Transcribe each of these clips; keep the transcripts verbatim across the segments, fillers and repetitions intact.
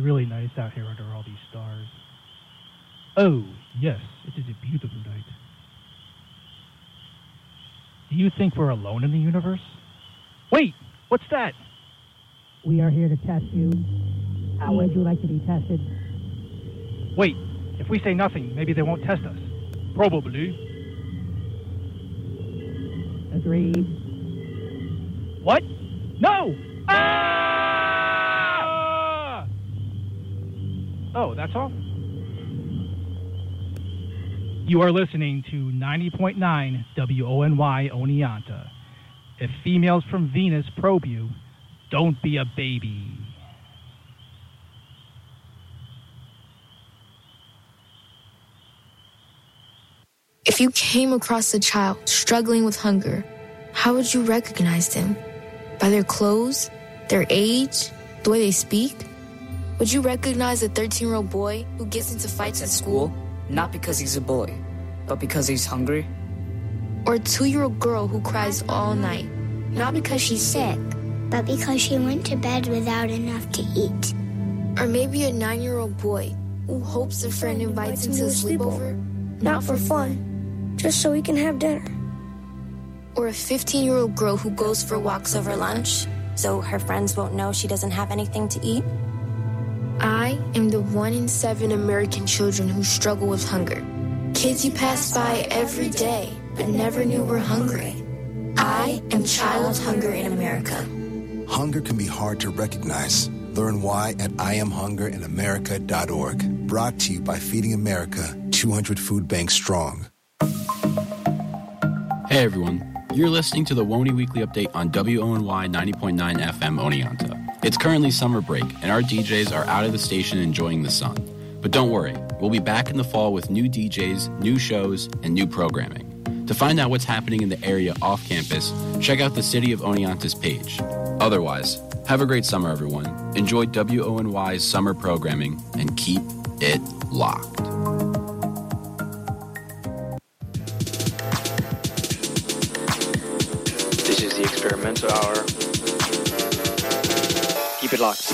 really nice out here under all these stars. Oh, yes, it is a beautiful night. Do you think we're alone in the universe? Wait, what's that? We are here to test you. How would you like to be tested? Wait, if we say nothing, maybe they won't test us. Probably. Agreed. What? No! Ah! Oh, that's all? You are listening to ninety point nine W O N Y Oneonta. If females from Venus probe you, don't be a baby. If you came across a child struggling with hunger, how would you recognize them? By their clothes, their age, the way they speak? Would you recognize a thirteen-year-old boy who gets into fights at school? Not because he's a boy, but because he's hungry. Or a two-year-old girl who cries all night, not because she's sick, but because she went to bed without enough to eat. Or maybe a nine-year-old boy who hopes a friend invites him to a sleepover, not for fun, just so he can have dinner. Or a fifteen-year-old girl who goes for walks over lunch, so her friends won't know she doesn't have anything to eat. I am the one in seven American children who struggle with hunger. Kids you pass by every day, but never knew were hungry. I am Child Hunger in America. Hunger can be hard to recognize. Learn why at I am hunger in america dot org. Brought to you by Feeding America, two hundred food banks strong. Hey everyone, you're listening to the Woney Weekly Update on W O N Y ninety point nine F M Oneonta. It's currently summer break, and our D Js are out of the station enjoying the sun. But don't worry, we'll be back in the fall with new D Js, new shows, and new programming. To find out what's happening in the area off campus, check out the City of Oneonta's page. Otherwise, have a great summer, everyone. Enjoy W O N Y's summer programming, and keep it locked. This is the Experimental Hour. Keep it locked.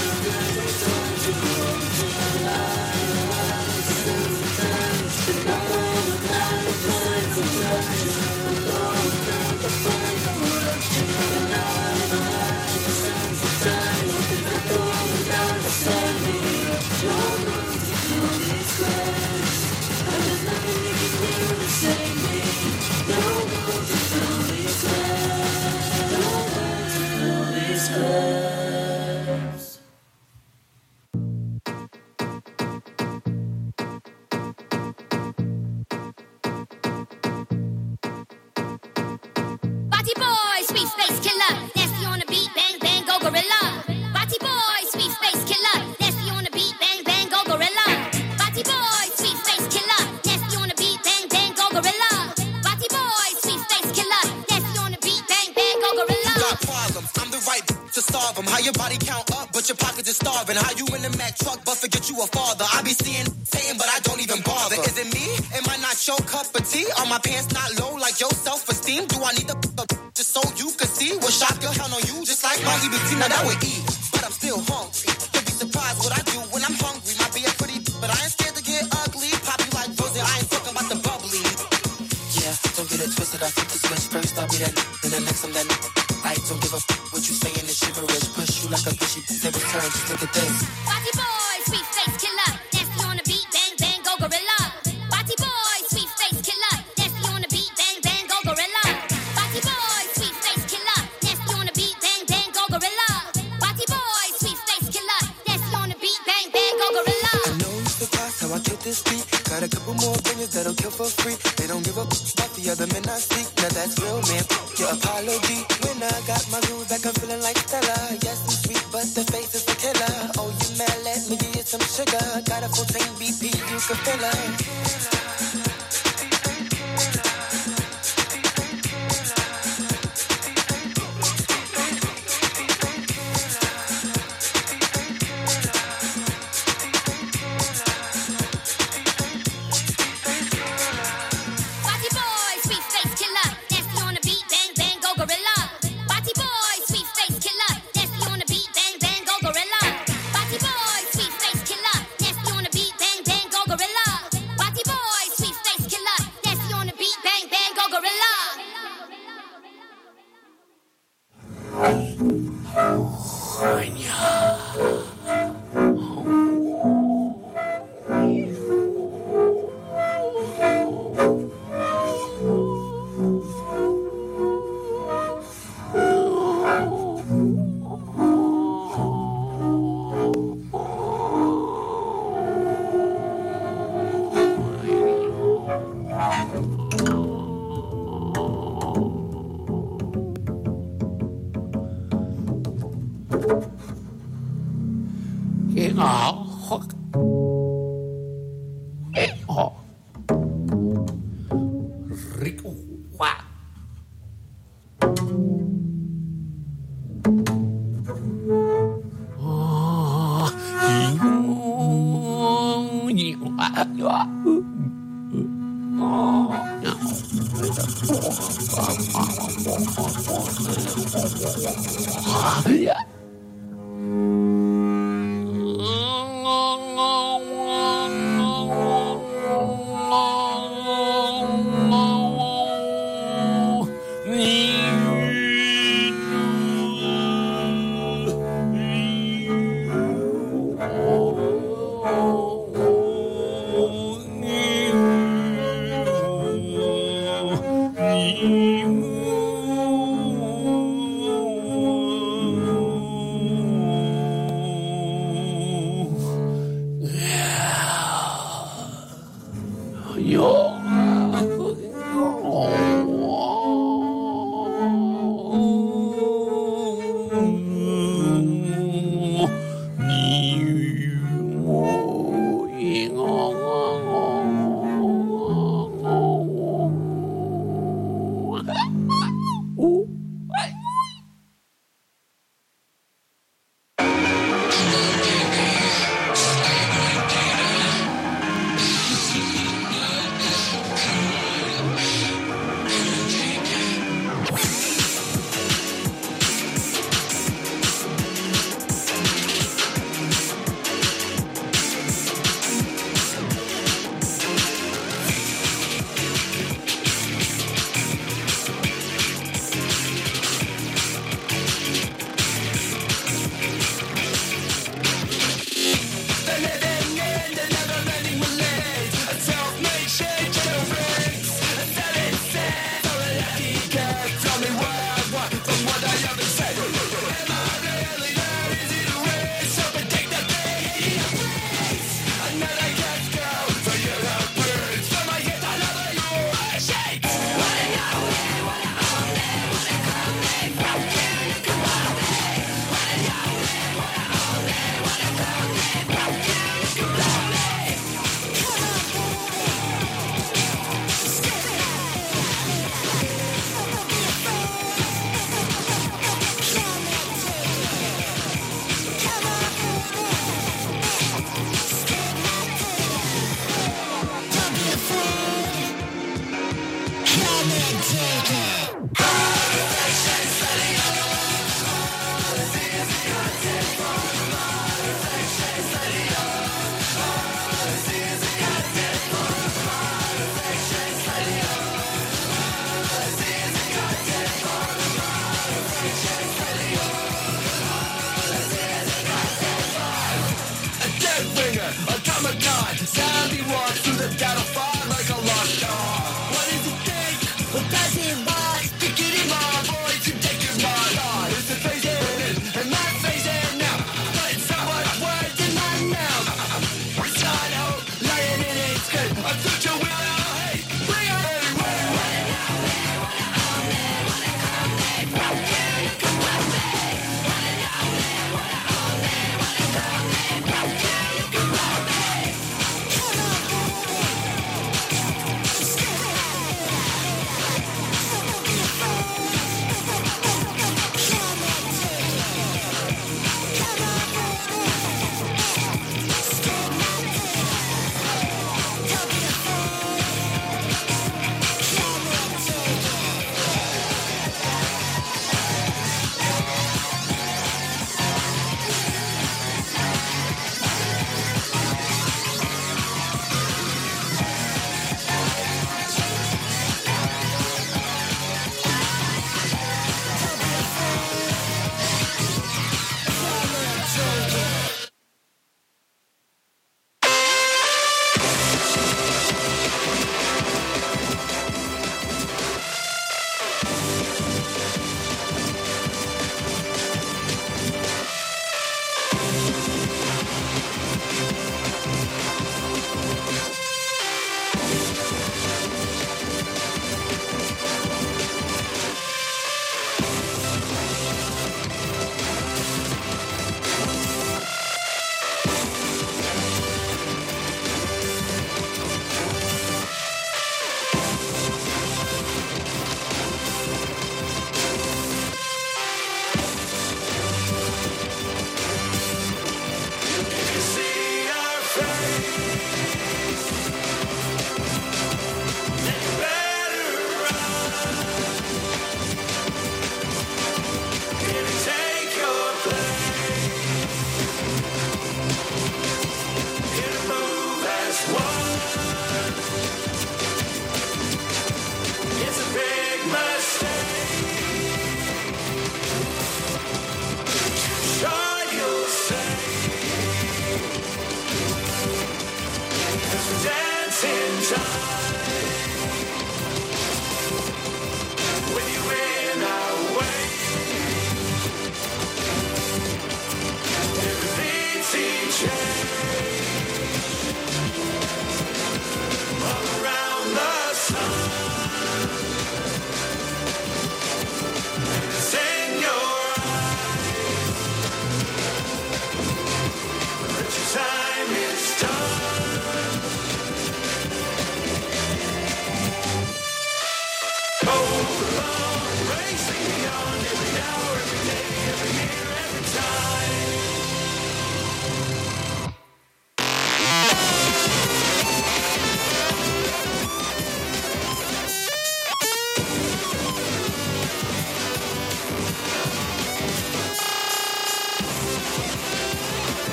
Thank you.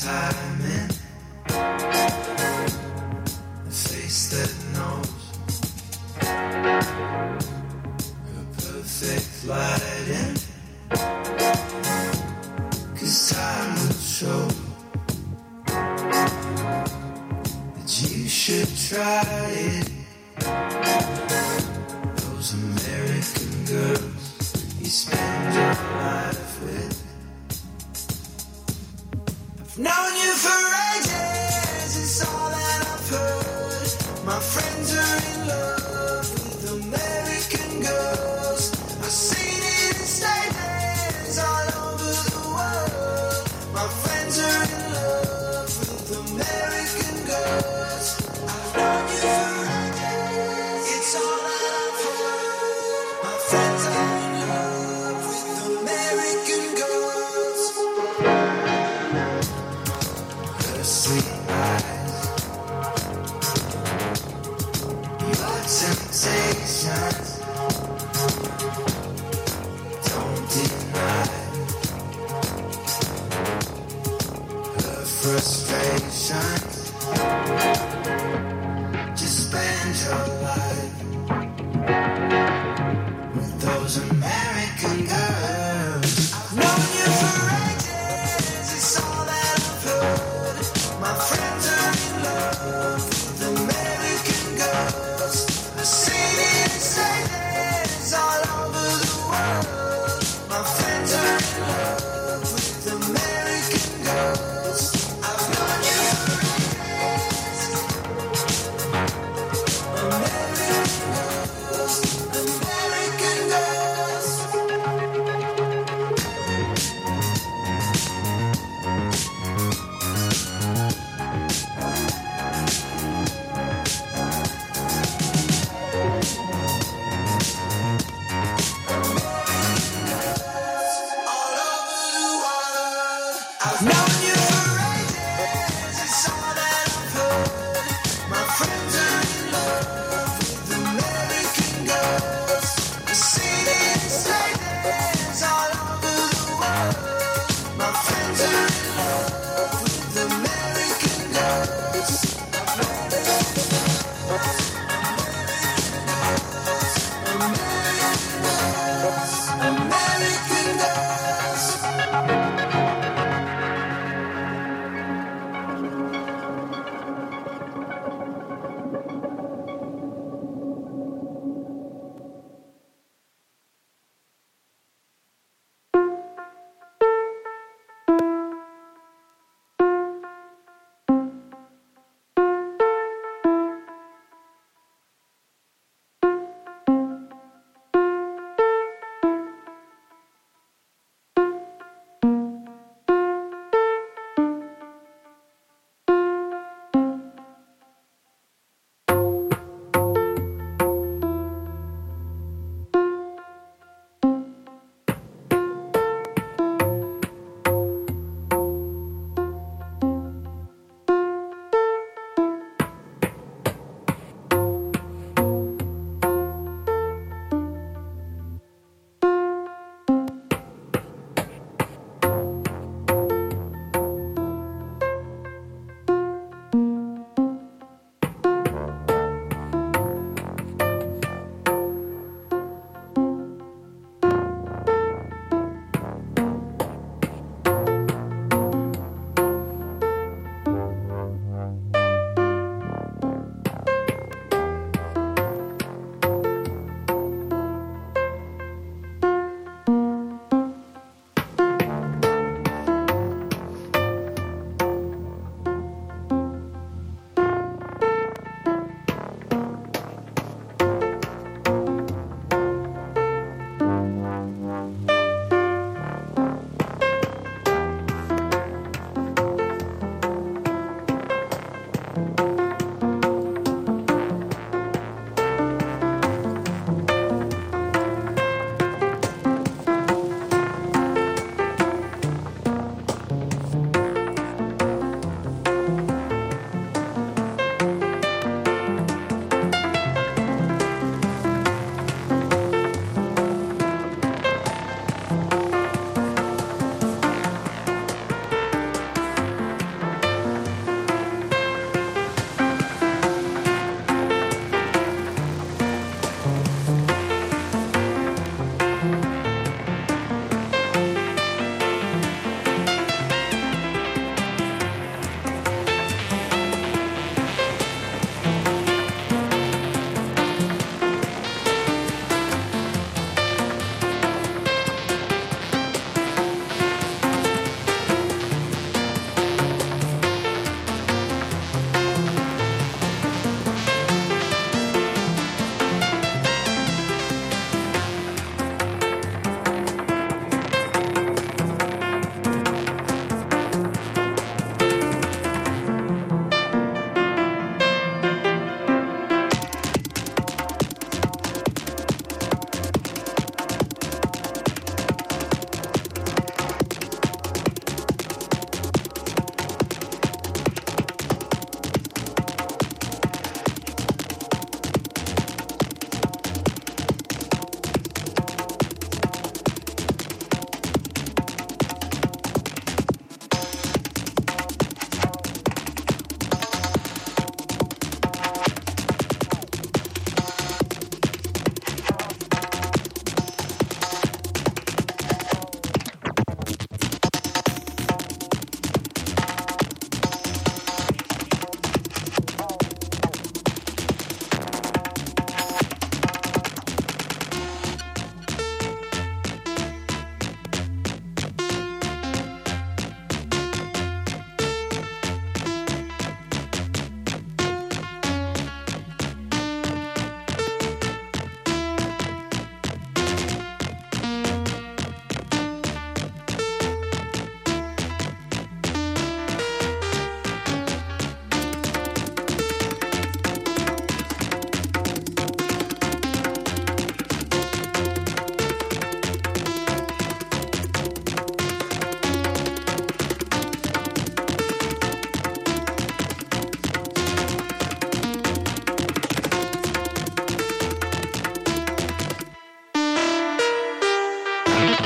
timing, a face that knows her perfect lighting, 'cause time will show that you should try it. Those American girls you spend your life with, I've known you for ages, it's all that I've heard. My friends are in love with American girls. I've seen it in stadiums all over the world. My friends are in love with American girls. I've known you for ages, it's all that I've heard. My friends are in love with American girls. Her sweet eyes, your temptations, don't deny her frustrations. Just spend your life with those American girls. I've known you for ages, it's all that I've heard. My friends are in love with American girls. I've seen it in stadiums all over the world. My friends are in love with American girls. I've known you for ages. American girls, American girls.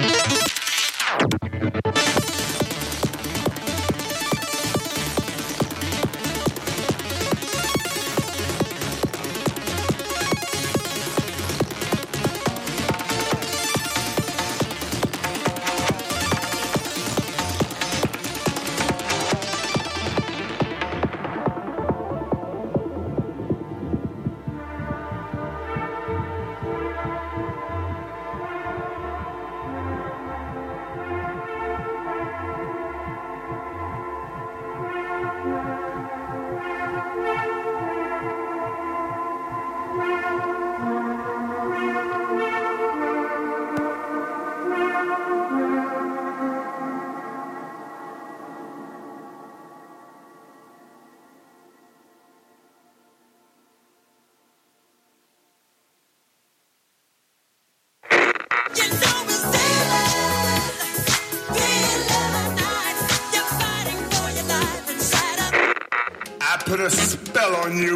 Put a spell on you.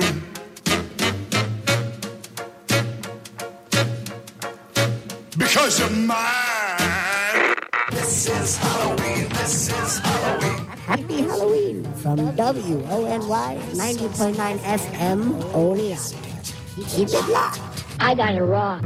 Because you're mine. This is Halloween. This is Halloween. Happy Halloween from W O N Y ninety point nine F M Oneonta. Keep it locked. I got it wrong.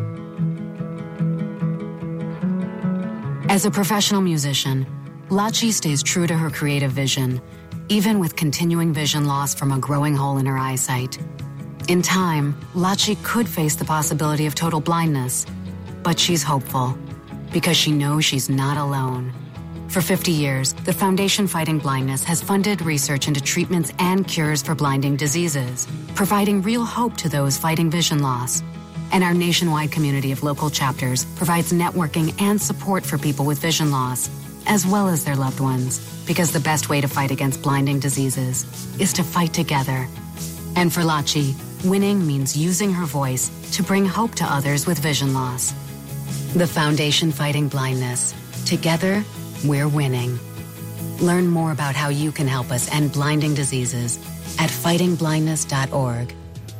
As a professional musician, Lachi stays true to her creative vision, even with continuing vision loss from a growing hole in her eyesight. In time, Lachi could face the possibility of total blindness, but she's hopeful because she knows she's not alone. For fifty years, the Foundation Fighting Blindness has funded research into treatments and cures for blinding diseases, providing real hope to those fighting vision loss. And our nationwide community of local chapters provides networking and support for people with vision loss, as well as their loved ones, because the best way to fight against blinding diseases is to fight together. And for Lachi, winning means using her voice to bring hope to others with vision loss. The Foundation Fighting Blindness. Together, we're winning. Learn more about how you can help us end blinding diseases at fighting blindness dot org.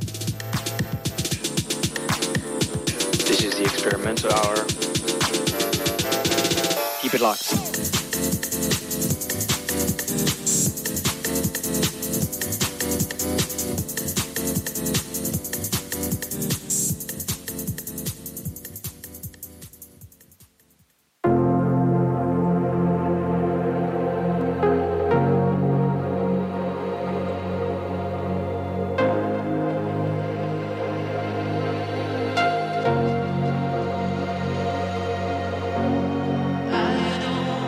This is the Experimental Hour. Keep it locked. I don't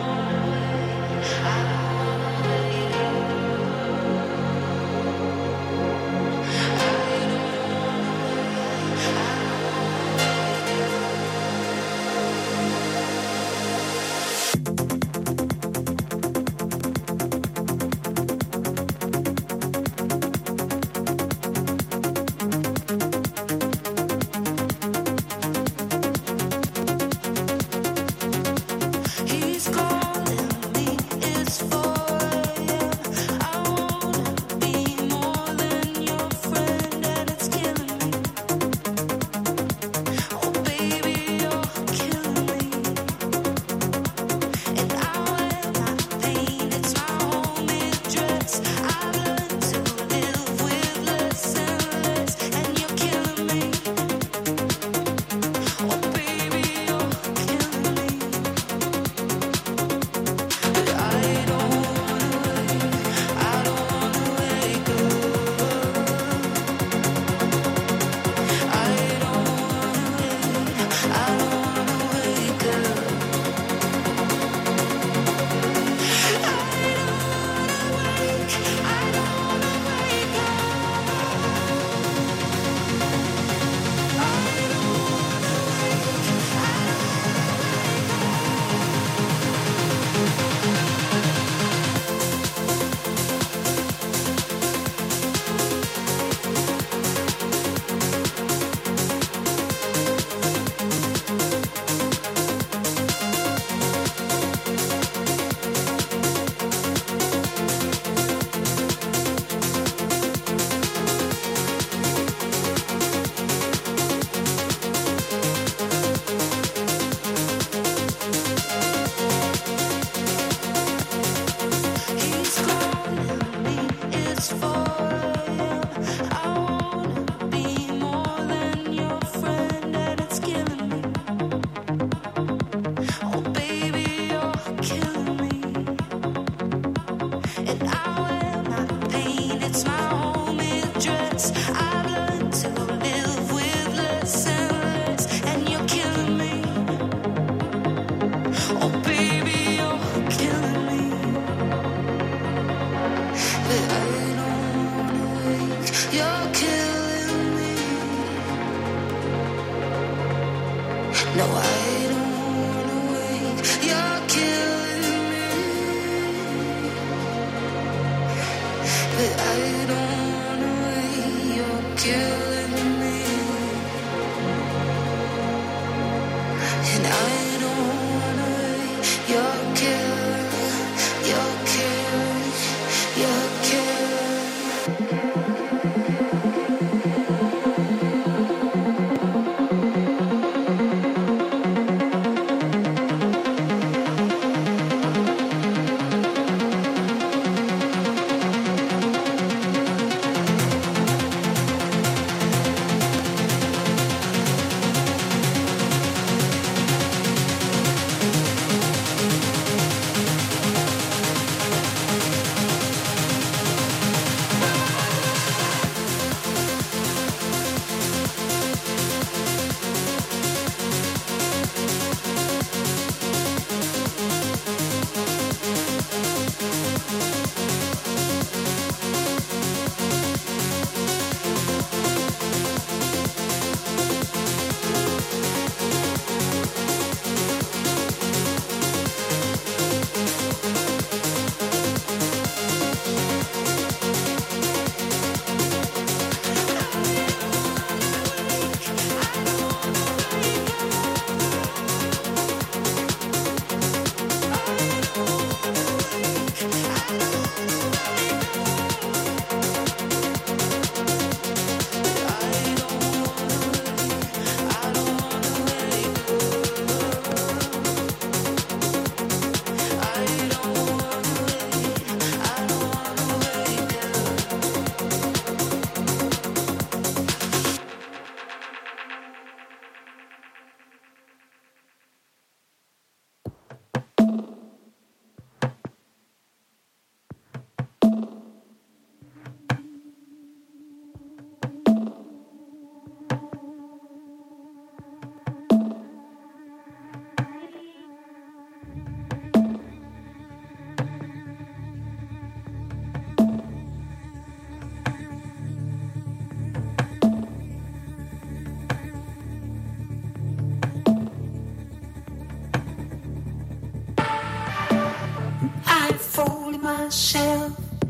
folded myself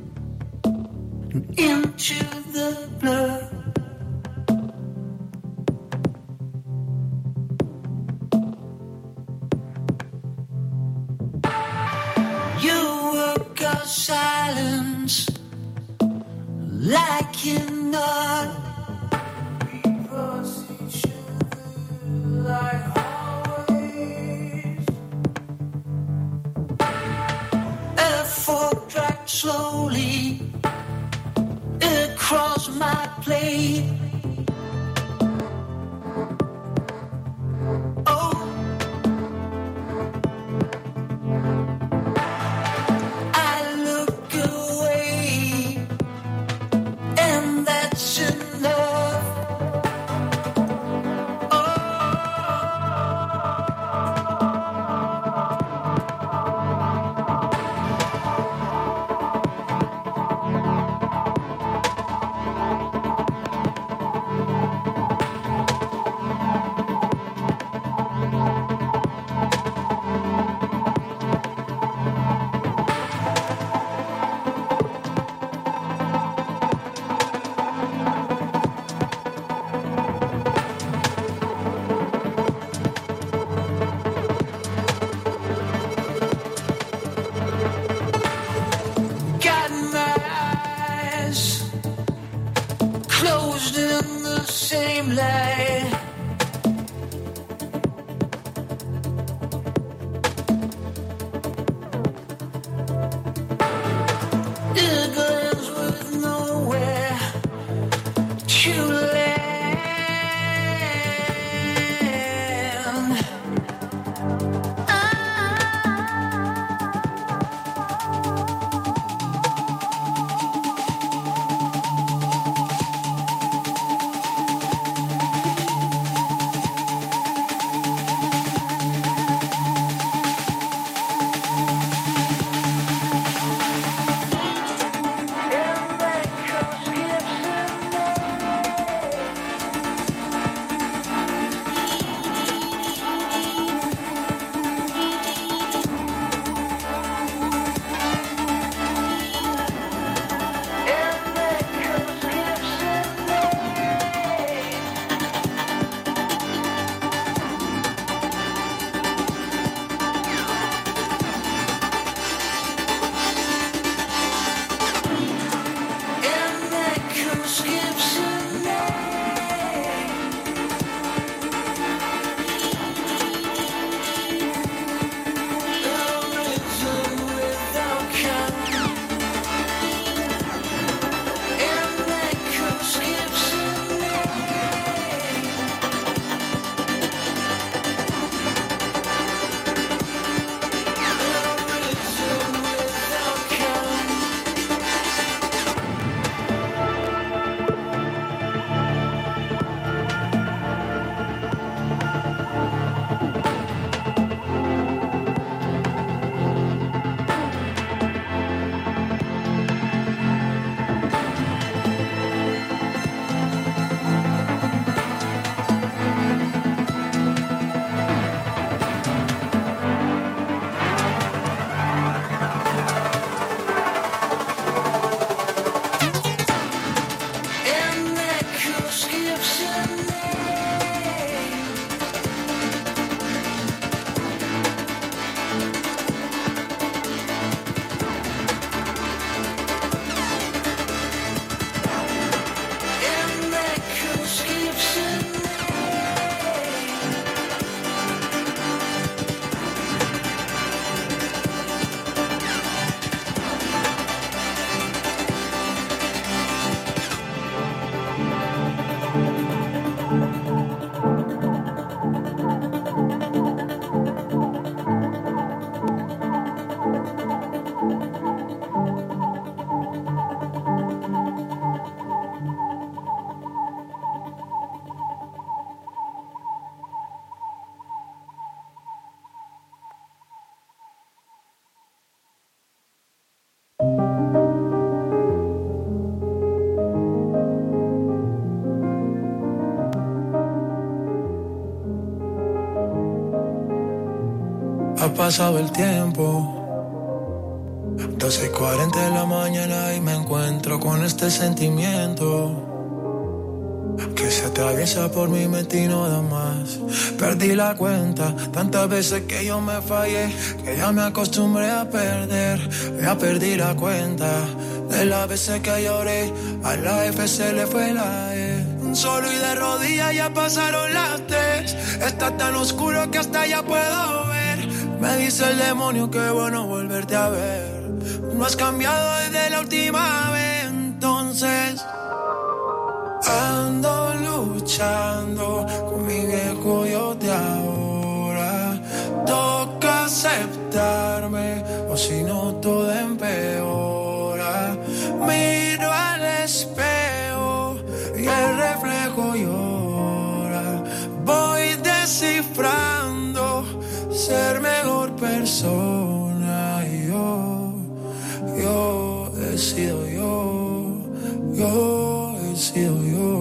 into the blood. You work of silence like you're not. Cross each other like always. A fork dragged slowly across my plate. Ha pasado el tiempo doce y cuarenta de la mañana y me encuentro con este sentimiento que se atraviesa por mi mente y no da más. Perdí la cuenta, tantas veces que yo me fallé, que ya me acostumbré a perder. Ya perdí la cuenta de las veces que lloré, a la F se le fue la E. Solo y de rodillas ya pasaron las tres. Está tan oscuro que hasta ya puedo ver. Me dice el demonio que bueno volverte a ver. No has cambiado desde la última vez, entonces ando luchando con mi viejo yo de ahora. Toca aceptarme o si no todo empeora. Miro al espejo y el reflejo llora. Voy descifrando ser mejor persona y yo, yo he sido yo, yo he sido yo.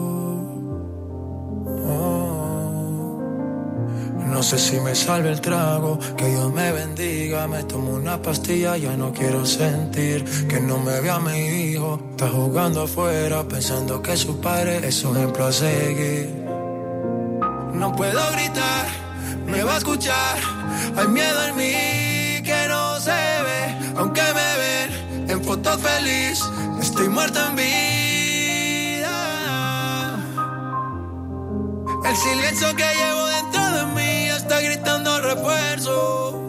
Oh. No sé si me salve el trago, que Dios me bendiga. Me tomo una pastilla, ya no quiero sentir que no me vea mi hijo. Está jugando afuera, pensando que su padre es un ejemplo a seguir. No puedo gritar, me va a escuchar. Hay miedo en mí que no se ve, aunque me ven en fotos feliz. Estoy muerto en vida. El silencio que llevo dentro de mí está gritando refuerzo.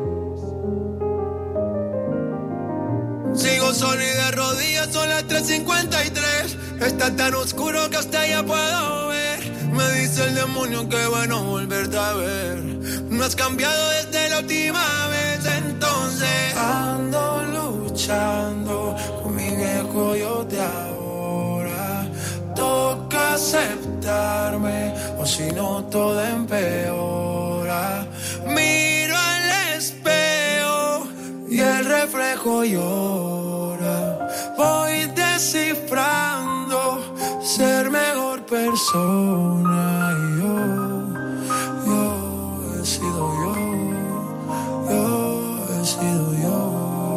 Sigo solo y de rodillas, son las tres cincuenta y tres. Está tan oscuro que hasta ya puedo ver. Me dice el demonio que bueno volverte a ver. No has cambiado desde la última vez, entonces ando luchando con mi viejo yo de ahora. Toca aceptarme o si no todo empeora. Miro al espejo y el reflejo llora. Voy descifrando ser mejor persona y yo, yo he sido yo, yo he sido yo.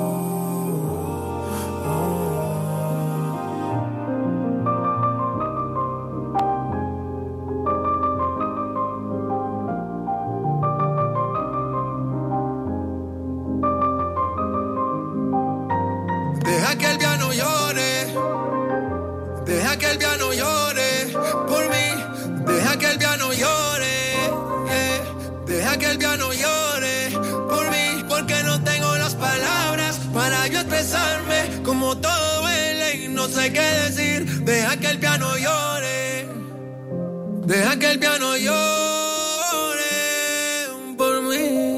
Deja que el piano llore, deja que el piano llore por mí, deja que el piano llore, eh. Deja que el piano llore por mí, porque no tengo las palabras para yo expresarme, como todo duele y no sé qué decir. Deja que el piano llore, deja que el piano llore por mí.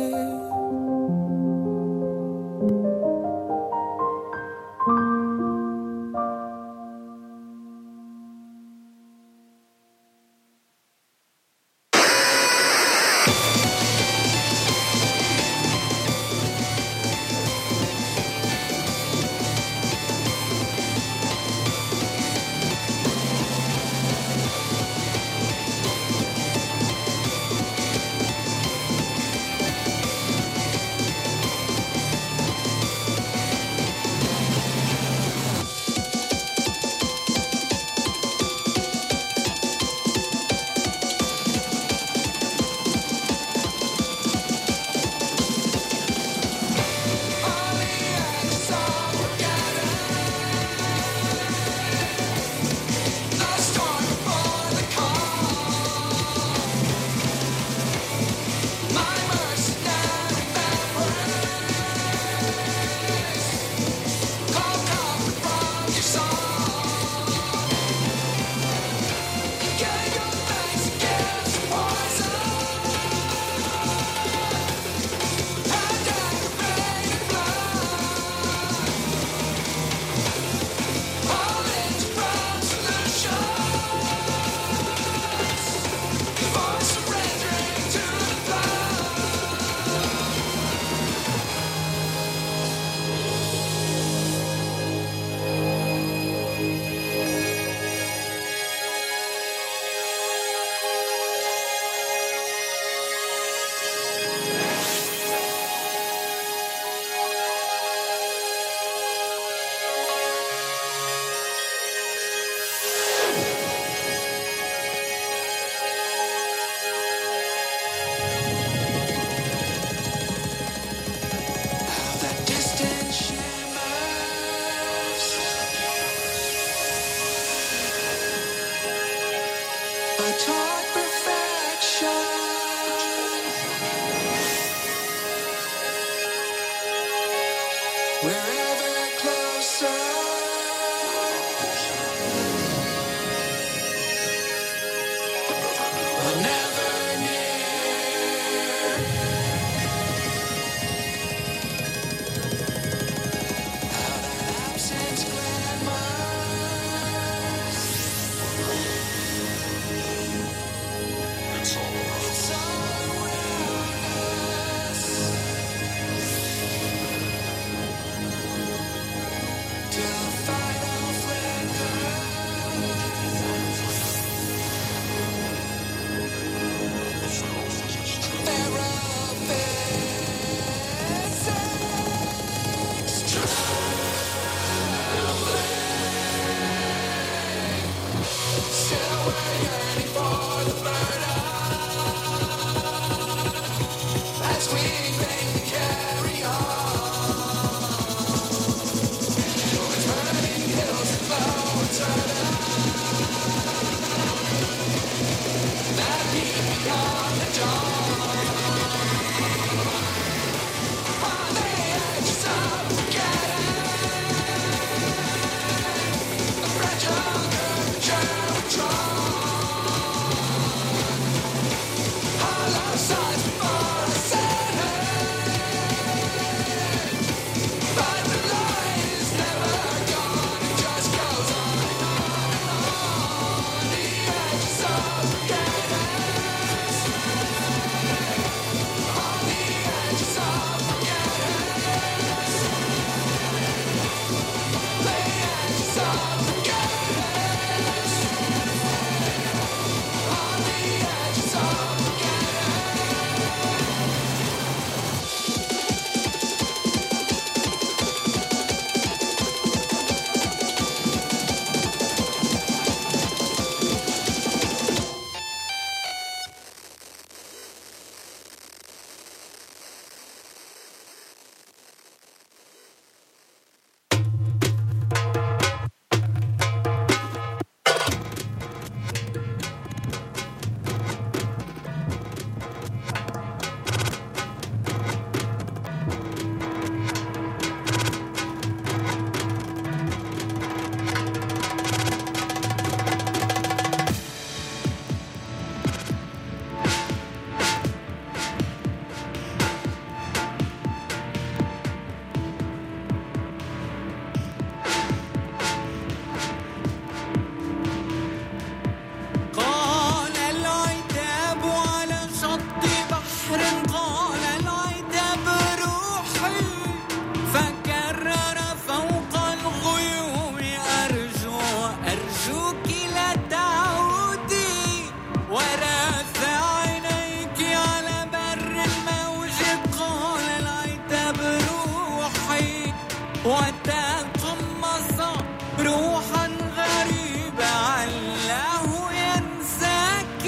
وتقمص روحا غريبة علاه ينساك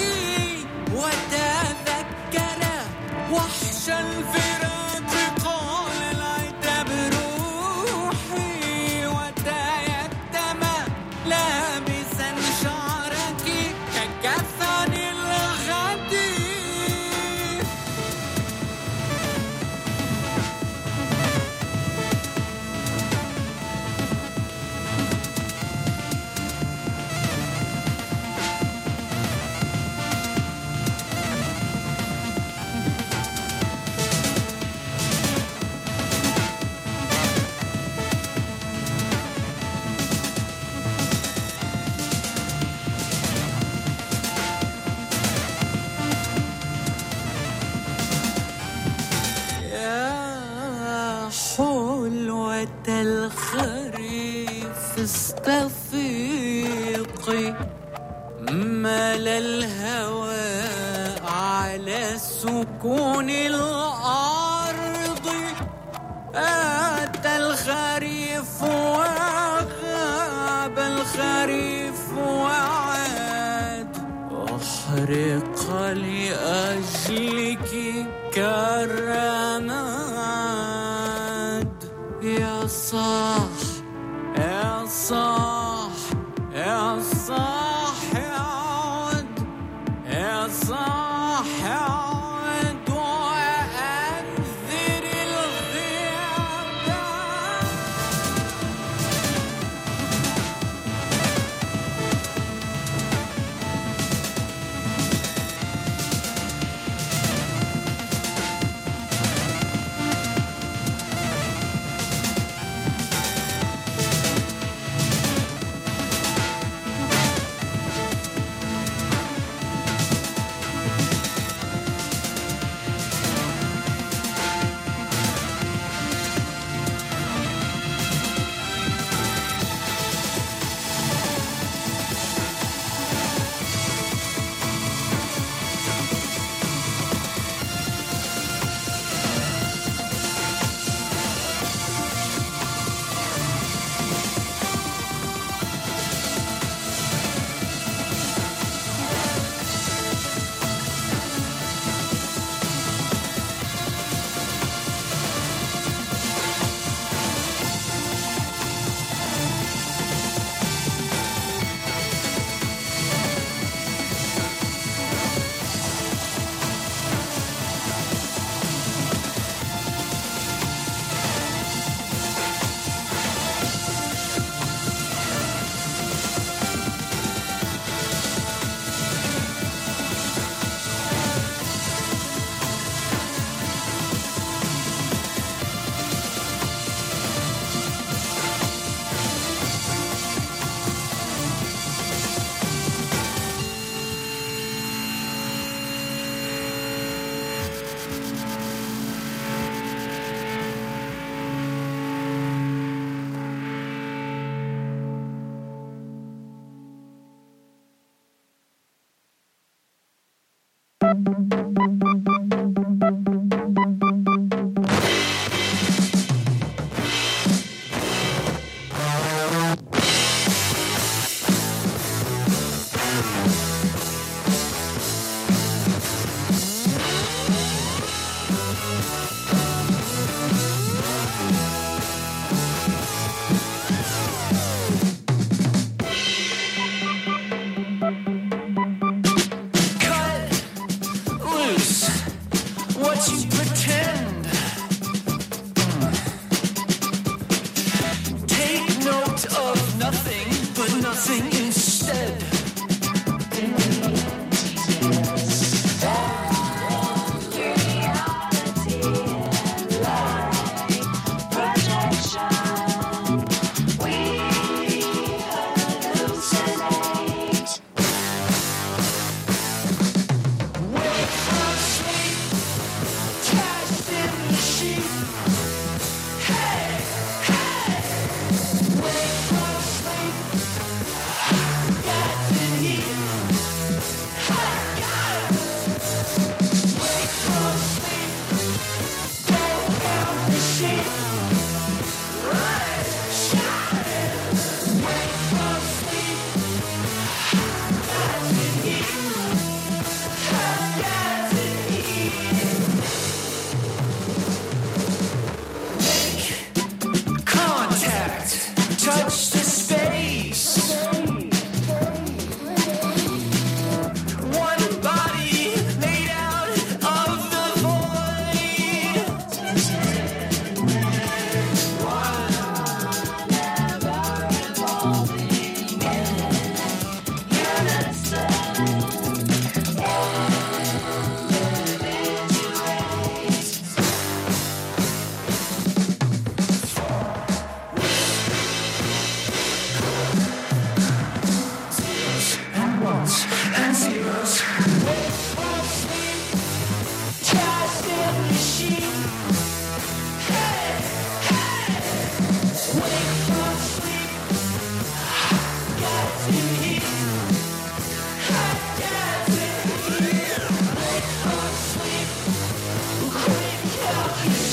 وتذكر وحش الفراق قال العتاب روحي وتيتم لابسا شعرك ككفن الغد حلوة الخريف استفيقي مال الهوى على سكون الأرض أتى الخريف وغاب الخريف وعاد أحرق لأجلك كالرماد يا صاح يا صاح يا صاح عد يا صاح عد وأنذر الغياب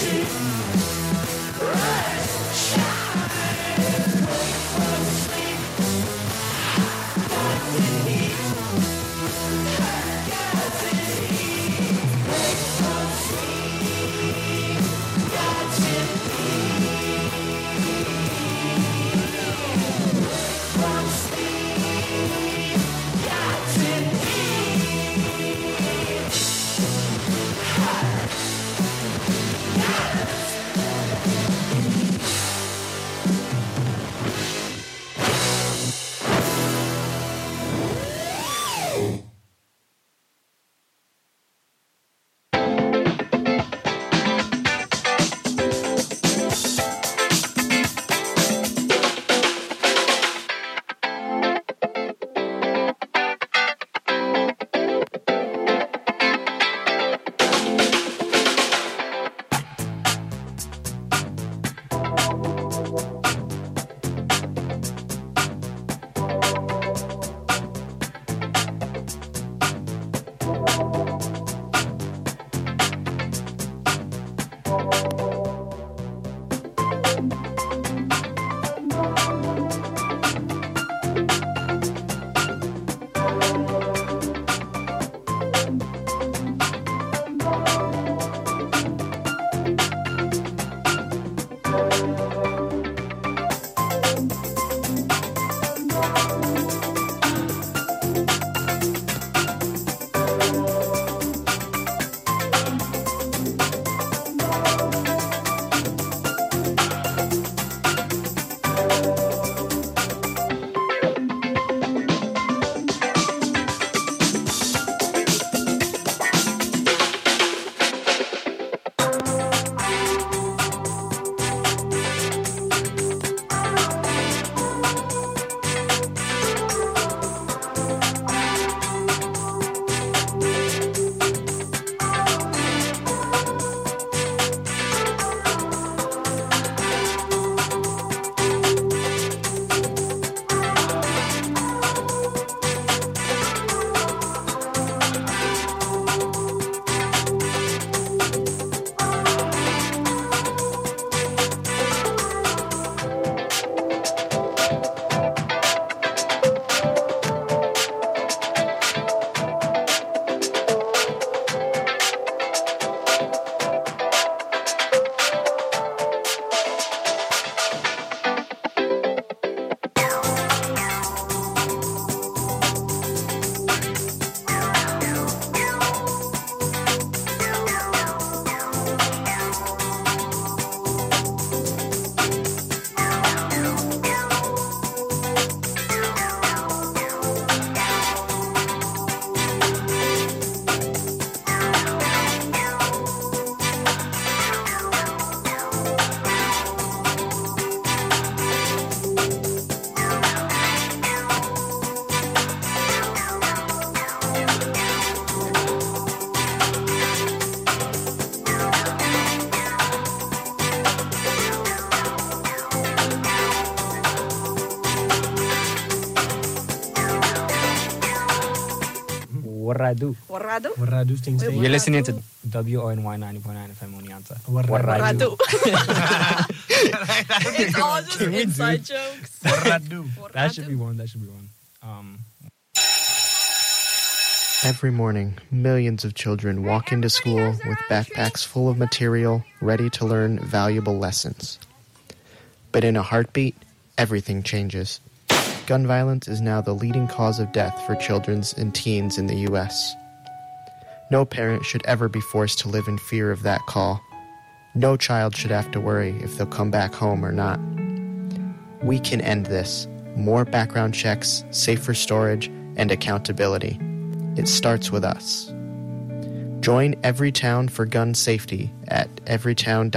Warradu. Warradu? Warradu things. Wait, You're Warradu? listening to W O N Y ninety point nine F M Oneonta. Warradu. Warradu. It's all just Can we inside do- jokes. Warradu. That should be one. That should be one. Um. Every morning, millions of children walk into school with backpacks full of material, ready to learn valuable lessons. But in a heartbeat, everything changes. Gun violence is now the leading cause of death for children and teens in the U S. No parent should ever be forced to live in fear of that call. No child should have to worry if they'll come back home or not. We can end this. More background checks, safer storage, and accountability. It starts with us. Join Everytown for gun safety at everytown dot